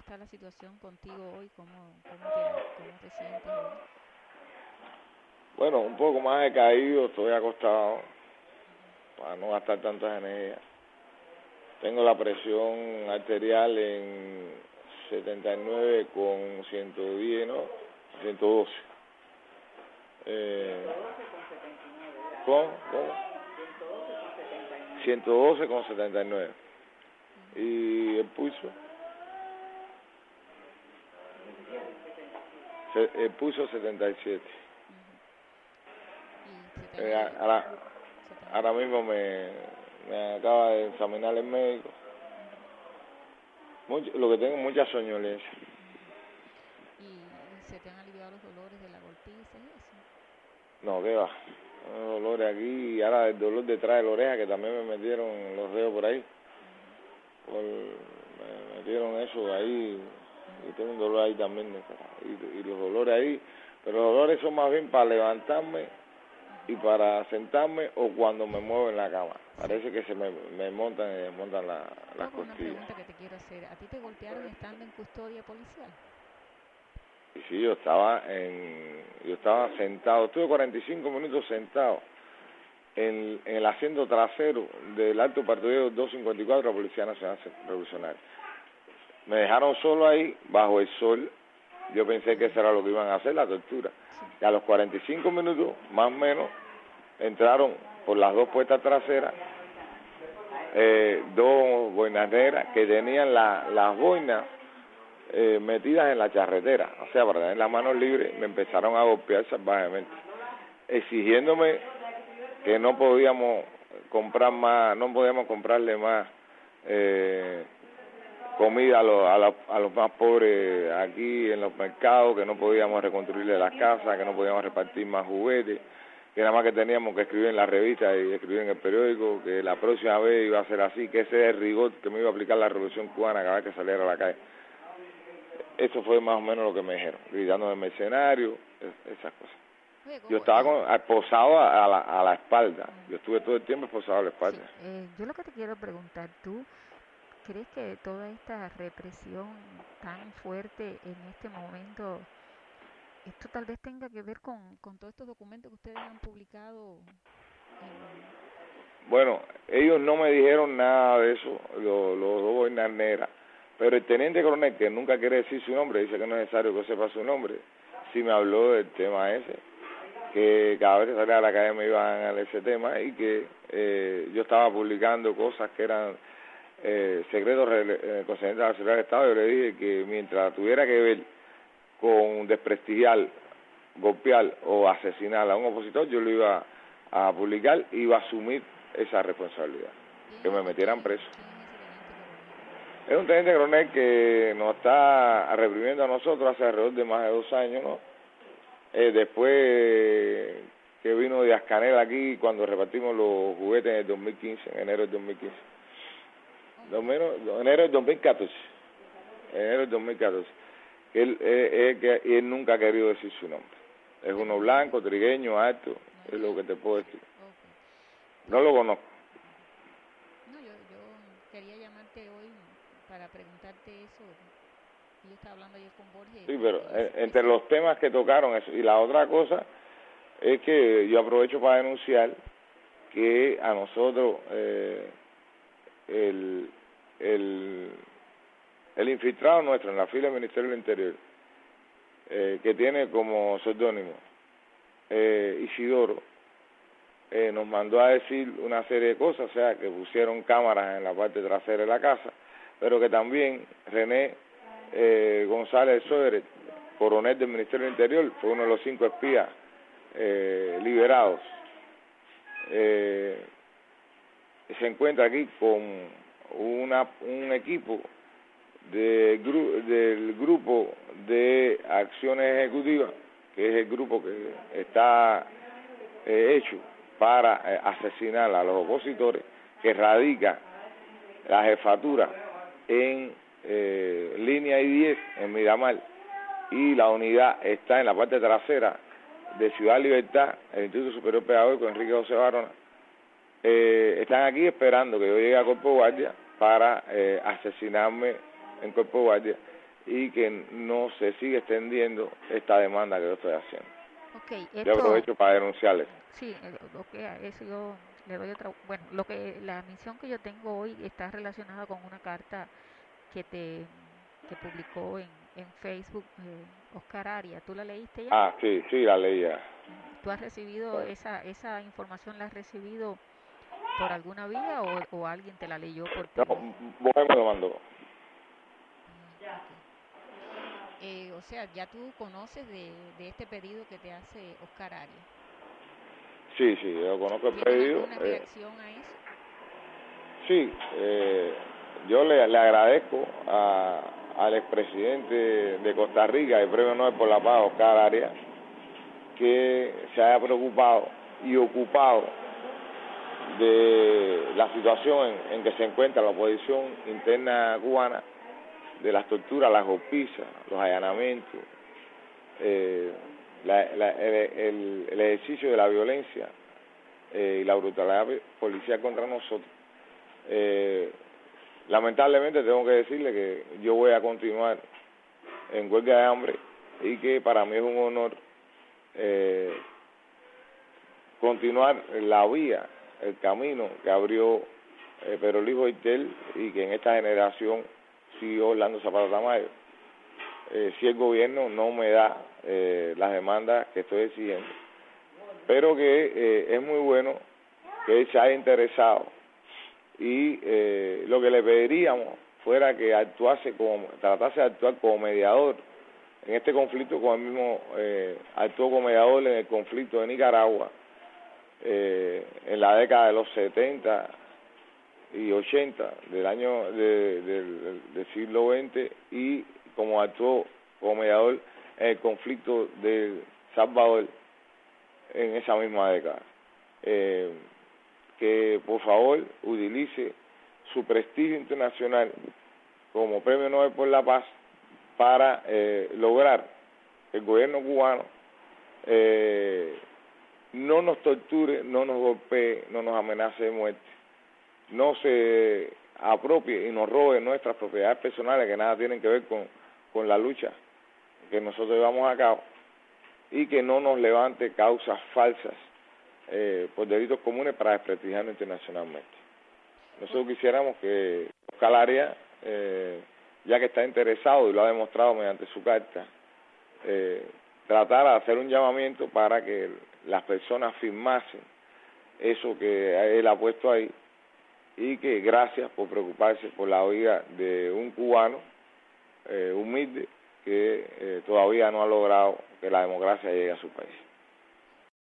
está la situación contigo hoy? Cómo te sientes hoy? Bueno, un poco más decaído, estoy acostado para no gastar tantas energías. Tengo la presión arterial en 79 con 110, ¿no? 112. Eh, ¿Cómo? 112 con 79. Y el pulso, el pulso 77. ¿Y se te han Eh, aliviado? ahora, Se te han... ahora mismo me acaba de examinar el médico. Lo que tengo es mucha soñolencia. ¿Y se te han aliviado los dolores de la golpiza y eso? No, ¿qué va? Tengo dolores aquí y ahora el dolor detrás de la oreja, que también me metieron los dedos por ahí. Me metieron eso ahí y tengo un dolor ahí también. Y los dolores ahí, pero los dolores son más bien para levantarme y para sentarme o cuando me muevo en la cama. Parece que se me montan y desmontan las Con una costillas. pregunta que te quiero hacer. ¿A ti te golpearon estando en custodia policial? Y sí, yo estaba sentado, estuve 45 minutos sentado en el asiento trasero del Alto Partido 254 de la Policía Nacional Revolucionaria. Me dejaron solo ahí, bajo el sol. Yo pensé que eso era lo que iban a hacer, la tortura. Sí. Y a los 45 minutos, más o menos, entraron por las dos puertas traseras dos boinas negras que tenían las boinas metidas en la charretera, o sea, para tener las manos libres. Me empezaron a golpear salvajemente, exigiéndome que no podíamos comprar más, no podíamos comprarle más comida a los más pobres aquí en los mercados, que no podíamos reconstruirle las casas, que no podíamos repartir más juguetes, que nada más que teníamos que escribir en la revista y escribir en el periódico, que la próxima vez iba a ser así, que ese es el rigor que me iba a aplicar la Revolución Cubana cada vez que saliera a la calle. Eso fue más o menos lo que me dijeron, gritando de mercenario, esas cosas. Oye, Yo estaba esposado a la espalda, yo estuve todo el tiempo esposado a la sí, espalda. yo lo que te quiero preguntar, ¿tú crees que toda esta represión tan fuerte en este momento, esto tal vez tenga que ver con todos estos documentos que ustedes han publicado en... Bueno, ellos no me dijeron nada de eso, los dos boinas negras, pero el teniente coronel, que nunca quiere decir su nombre, dice que no es necesario que sepa su nombre, sí me habló del tema ese, que cada vez que salía a la calle me iban a ese tema y que yo estaba publicando cosas que eran secretos concernientes a la seguridad del Estado. Yo le dije que mientras tuviera que ver con desprestigiar, golpear o asesinar a un opositor, yo lo iba a publicar y iba a asumir esa responsabilidad, que me metieran preso. ¿Quién es ese teniente coronel? Es un teniente coronel que nos está reprimiendo a nosotros hace alrededor de más de 2 años, ¿no? Después que vino Díaz Canel aquí cuando repartimos los juguetes en el 2015, en enero del 2015. Enero del 2014. Enero del 2014. Él nunca ha querido decir su nombre. Es uno blanco, trigueño, alto, es lo que te puedo decir. No lo conozco. No, yo quería llamarte hoy para preguntarte eso. Yo estaba hablando ayer con Borges. Sí, pero entre los temas que tocaron eso. Y la otra cosa es que yo aprovecho para denunciar que a nosotros el infiltrado nuestro en la fila del Ministerio del Interior, que tiene como seudónimo Isidoro, nos mandó a decir una serie de cosas, o sea, que pusieron cámaras en la parte trasera de la casa, pero que también René González Soder, coronel del Ministerio del Interior, fue uno de los 5 espías liberados. Se encuentra aquí con un equipo del grupo de acciones ejecutivas, que es el grupo que está hecho para asesinar a los opositores, que radica la jefatura en línea I-10 en Miramar, y la unidad está en la parte trasera de Ciudad Libertad, el Instituto Superior Pedagógico Enrique José Barona. Están aquí esperando que yo llegue a Cuerpo Guardia para asesinarme en Cuerpo Guardia, y que no se sigue extendiendo esta demanda que yo estoy haciendo. Okay, Yo aprovecho para denunciarles. Sí, eso yo le doy otra. Bueno, la misión que yo tengo hoy está relacionada con una carta que que publicó en Facebook Oscar Arias. ¿Tú la leíste ya? Ah, sí, la leí ya. ¿Tú has recibido esa información, la has recibido por alguna vía o alguien te la leyó por No, teléfono? Bohemio me lo mandó. O sea, ya tú conoces de este pedido que te hace Oscar Arias. Sí, yo conozco el ¿Tienes pedido. alguna reacción a eso? Sí, yo le agradezco al expresidente de Costa Rica, el Premio Nobel por la Paz, Oscar Arias, que se haya preocupado y ocupado de la situación en que se encuentra la oposición interna cubana, de las torturas, las golpizas, los allanamientos, el ejercicio de la violencia y la brutalidad policial contra nosotros. Lamentablemente tengo que decirle que yo voy a continuar en huelga de hambre y que para mí es un honor continuar la vía, el camino que abrió Pedro Luis Boitel y que en esta generación siguió Orlando Zapata Tamayo. Si el gobierno no me da las demandas que estoy exigiendo, pero que es muy bueno que él se haya interesado y lo que le pediríamos fuera que tratase de actuar como mediador en este conflicto, como él mismo actuó como mediador en el conflicto de Nicaragua en la década de los 70 y 80 del siglo XX, y como actuó como mediador en el conflicto de Salvador en esa misma década. Que por favor utilice su prestigio internacional como Premio Nobel por la Paz para lograr que el gobierno cubano no nos torture, no nos golpee, no nos amenace de muerte, no se apropie y nos robe nuestras propiedades personales que nada tienen que ver con la lucha que nosotros llevamos a cabo, y que no nos levante causas falsas por delitos comunes para desprestigiarnos internacionalmente. Nosotros quisiéramos que Oscar Arias, ya que está interesado y lo ha demostrado mediante su carta, tratara de hacer un llamamiento para que las personas firmasen eso que él ha puesto ahí, y que gracias por preocuparse por la vida de un cubano humilde que todavía no ha logrado que la democracia llegue a su país.